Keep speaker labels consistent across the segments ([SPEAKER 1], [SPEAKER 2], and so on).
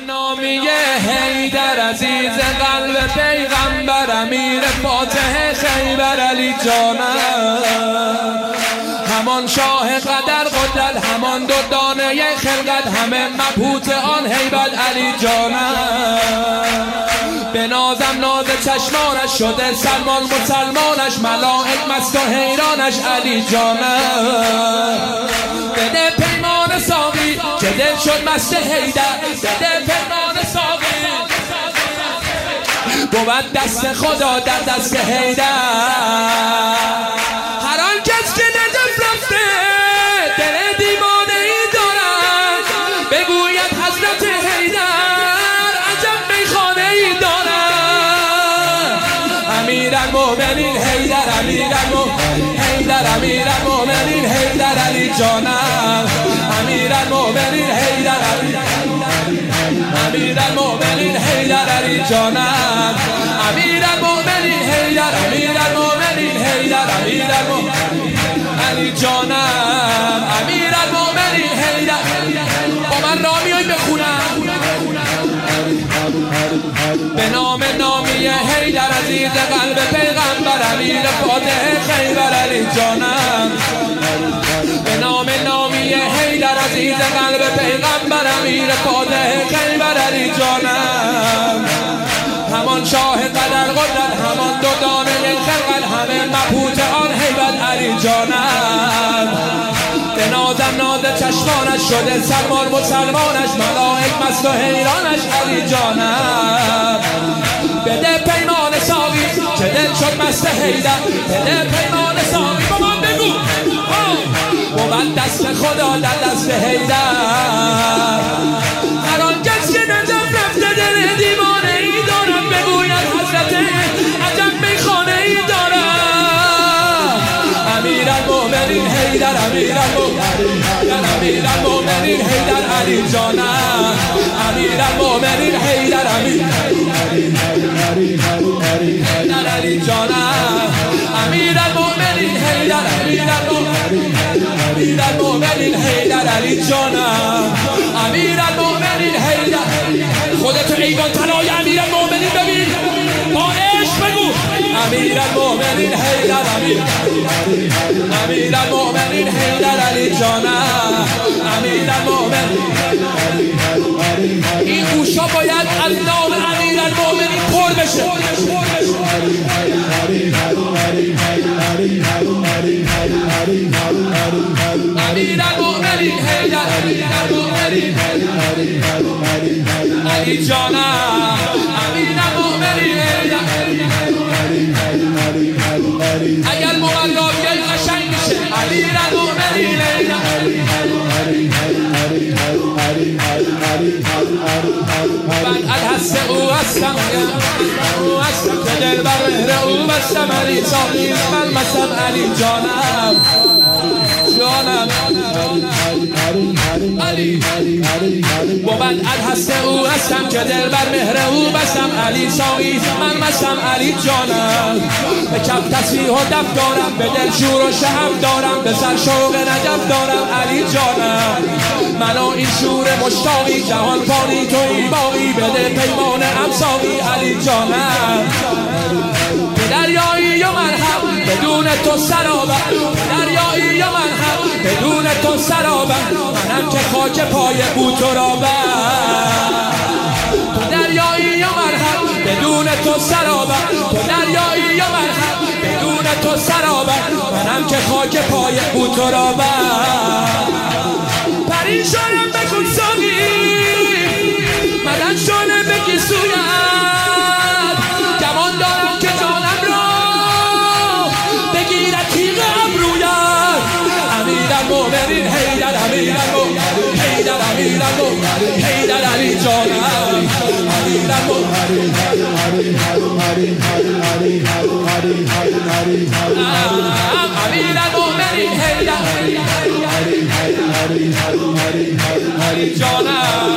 [SPEAKER 1] نامی حیدر عزیز قلب پیغمبر امیر فاتح خیبر علی جانم، همان شاه قدر قدرت، همان دو دانه خلقت، همه مبهوت آن هیبت علی جانم. به نازم ناز چشمانش شده سلمان مسلمانش، ملائک مست و حیرانش علی جانم. بده پیمان ساقی که دل شد مست حیدر، بده پیمان ساقی بود دست خدا در دست حیدر. هر آن کس که نجف رفته دل دیوانه ای دارد، بگوید حضرت حیدر عجب میخانه ای دارد. امیرالمومنین حیدر، امیرالمومنین حیدر، امیرالمومنین حیدر علی جانم. امیرالمومنین حیدر، امیرالمومنین حیدر علی جانم. امیرالمومنین حیدر، امیرالمومنین حیدر، امیرالمومنین علی جانم. امیرالمومنین حیدر. با من رامیایی بخونم. به نام نامی حیدر عزیز قلب پیغمبر امیر فاتح خیبر علی جانم. به نام نامی حیدر عزیز قلب پیغمبر امیر فاتح خیبر علی جانم، همان شاه قدر قدرت، همان دو دانه خلقت، همه مبهوت آن هیبت علی جانم. به نازم ناز چشمانش شده سلمان مسلمانش، ملائک مست و حیرانش علی جانم. بده پیمان ساقی که دل شد مست حیدر، بده پیمان ساقی با من بگو بود دست خدا در دست حیدر. هر آن کس که نجف رفته دل دیوانه ای دارد، بگوید حضرت عجب میخانه ای دارد. امیرالمومنین حیدر، امیرالمومنین حیدر علی جانم. امیرالمومنین حیدر، امیرالمومنین حیدر علی جانم. امیرالمومنین حیدر، امیرالمومنین حیدر علی جانم. امیرالمومنین حیدر. خودتو ایوان طلای امیرالمومنین ببین، با عشق بگو امیرالمومنین حیدر، امیرالمومنین حیدر علی جانم. امیرالمومنین. این گوشا باید از نام امیرالمومنین پر بشه. امیرالمومنین حیدر، امیرالمومنین علی جانم. امیرالمومنین حیدر. اگر مولای قشنگ میشه امیرالمومنین حیدر. من الحس او هستم، او هستم که دل بر مهر او بستم علی ساقی، من مستم علی جانم. جانم علی و من الحس او هستم که دل بر مهر او بستم علی ساقی، من مستم علی جانم. به کف تسبیح و دف دارم، به دل شور و شهب دارم، به سر شوق نجف دارم علی جانم. منو این شور مشتاقی جهان پانی تویی باقی، بده پیمان امساقی علی جانم. دریایی و مرهم بدون تو سرابم، دریایی و مرهم بدون تو سرابم، منم که خاک پای بوترابم. تو دریایی و مرهم بدون تو سرابم، تو دریایی و مرهم بدون تو سرابم، منم که خاک پای بوترابم. پریشانم بکن ساقی مدن شانه بگی سویت، گمان دارم که جانم را بگیرد تیغ ابرویت. امیرالمومنین حیدر، امیرالمومنین حیدر، امیرالمومنین حیدر علی جانم. امیرالمومنین حیدر علی جانم.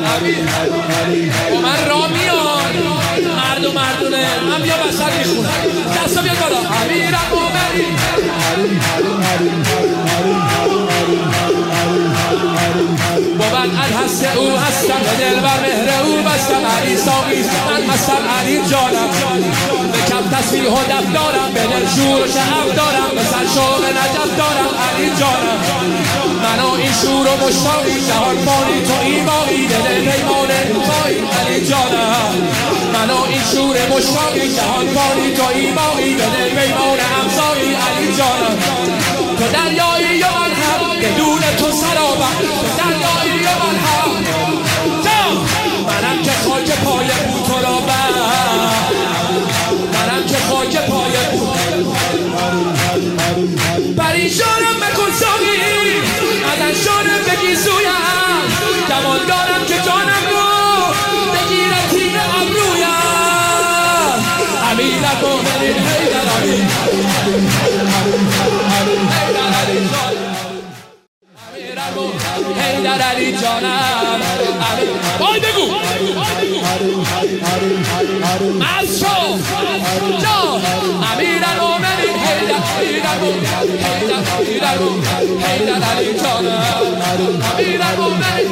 [SPEAKER 1] و من رامیان مرد و مردونه، من بیا بسر میخونم، دستا بیاد بالا. امیرالمومنین با بود هست او هستم به دل بر مهر او بستم علی ساقی من مستم علی جانم به کم تسبیح و دف دارم به دل شور و شعف دارم به سر شوق نجف دارم علی جانم منو این شور و مشتاقی جهان بانی تو ایمایی به دل پیمان مایی علی جانم منو این شور مشتاقی جهان بانی تو ایمایی به دل پیمان همسایی علی جانم تو دریایی و من هم بدون تو سرابم تو دریایی و من هم منم که خاک پای بود تو را منم که خاک پای بود پریشانم بکن ساقی ازشانم بگی سویم جوان دارم که جانم رو بگیرم تیر ابرویم امیر المؤمنین حیدر علی حیدر علی جانم بای بگو مزشو جا امیر المؤمنین حیدر علی جانم امیر المؤمنین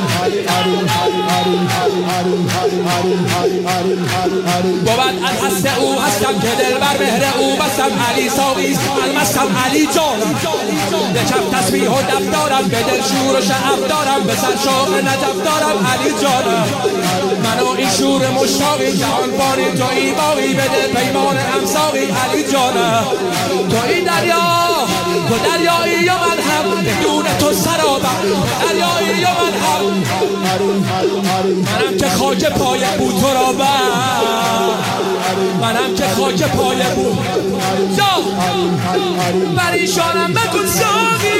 [SPEAKER 1] بود از هست او هستم که دل بر مهر او بستم علی ساقی المستم علی جانم به کف تسبیح و دف دارم به دل شور و شعف دارم به سر شوق نجف دارم علی جانم منو این شور مشتاقی جهان بانی تو ای باقی به دل پیمان همساقی علی جانم تو این دریا تو دریایی و من هم بدون تو سرابم دریایی و من هم منم که خاک پای بود تو را منم که خاک پای بود جا پریشانم بکن ساقی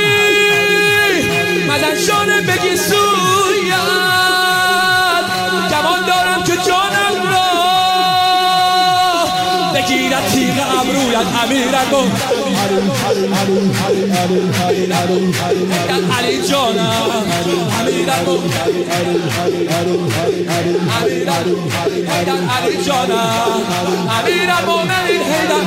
[SPEAKER 1] مزن شانه بگی سویت جوان دارم که جانم را بگیرد تیغ ابرویت امیر علی جانم امیر علی جانم امیر المؤمنین حیدر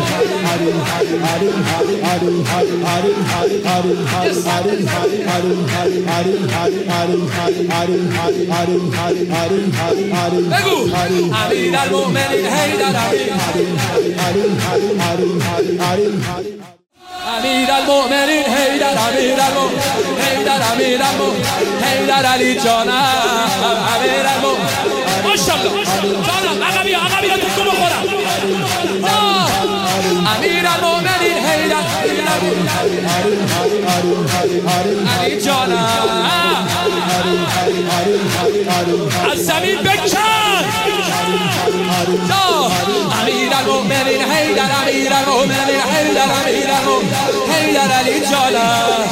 [SPEAKER 1] بگو امیر المؤمنین حیدر امیر المؤمنین حیدر حیدر علی جانم امیر المؤمنین ماشاءالله جانم عقبی ها تکو بخورم امیر المؤمنین حیدر علی جانم از زمین بکن امیر المؤمنین حیدر حیدر علی جانم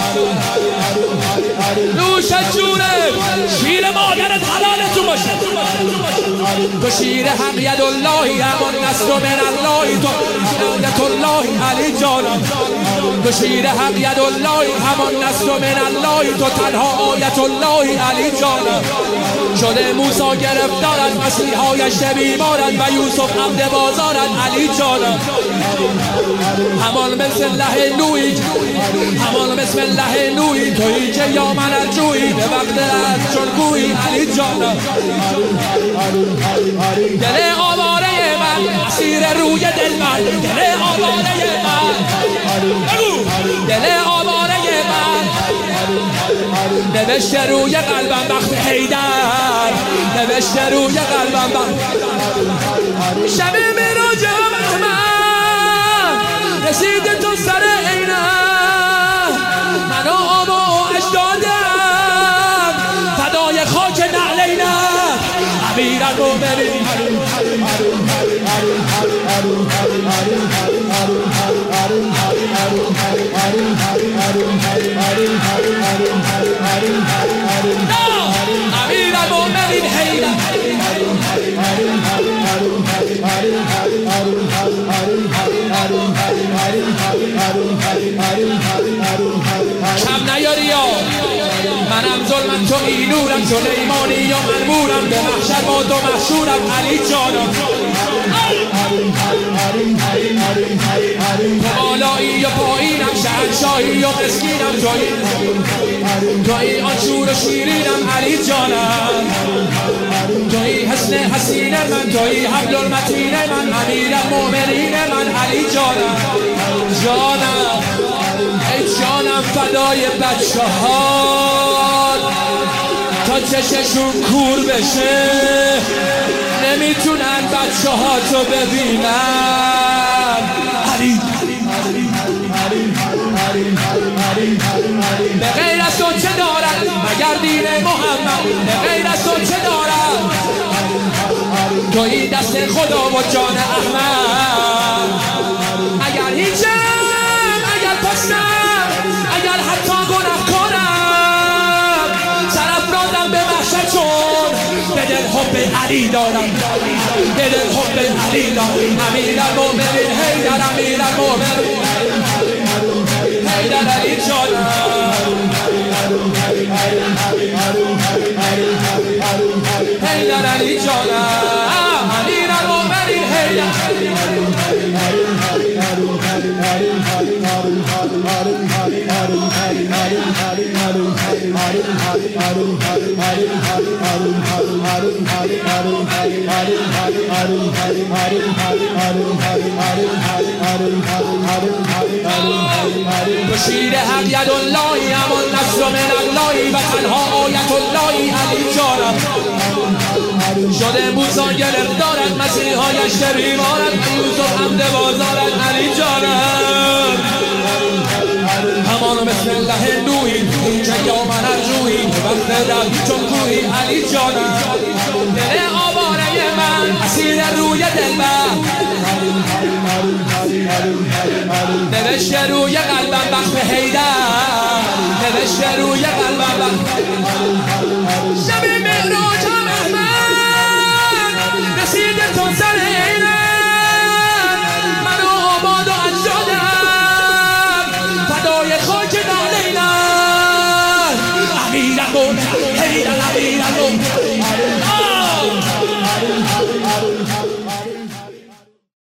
[SPEAKER 1] نوش جونه شیر مادرت حلالتون باشه تو شیر حق یداللهی همان نصر من اللهی تو آیت الله علی جانم تو شیر حق یداللهی همان نصر من اللهی تو تنها آیت الله علی جانم شده موسی گرفتارد مسیحایش بیمارد و یوسف عبد بازارد علی جانم همان بسم الله نوی همان بسم الله نوی تویی که یا من الجویی به وقت از چون گویی علی جانم دل آواره من اسیر روی دل من دل آواره من دل آواره من نوشته روی قلبم وقت حیدر نوشته روی قلبم وقت شب معراج من رسید تو سر عینه منو آبا و اجدادم فدای خاک نعلینه امیر المؤمنین امیر المؤمنین حیدر کم نیاری یا منم ظلمم تو اینورم سلیمانی یا من معمورم به محشر با تو محشورم علی جانم تو بالایی و پایینم شهنشاهی و مسکینم توی آن شور و شیرینم علی جانم توی حسن حسین من توی حبل المتین من امیر المؤمنین من علی جانم جانم ای جانم فدای بچه ها تا چششون کور بشه نمیتونن بچه ها تو ببینن علی به غیر از تو چه دارد مگر دین محمد به غیر از تو چه دارد توی دست خدا و جان احمد اگر هیچم اگر پستم اگر حتی گناه کنم سرافرازم به محشر چون به دل حب علی دارم به دل حب علی دارم امیر المؤمنین حیدر امیر المؤمنین حیدر علی جانم حیدر علی جانم امیر المؤمنین حیدر تو شیر حق یداللهی همان نصر من اللهی و تنها آیت اللهی علی جانم شده موسی گرفتارد مسیحایش که بیمارد یوسف حمد بازارد علی جانم همان مثل الله نوحی که یا من ارجوحی وقت رفت چون کوهی علی جانم دل آواره من اسیر روی دلبر نوشته روی قلبم وقت حیدر نوشته روی قلبم شب معراجم احمد رسید تا سر عینم منو آباد و اجدادم فدای خاک ناله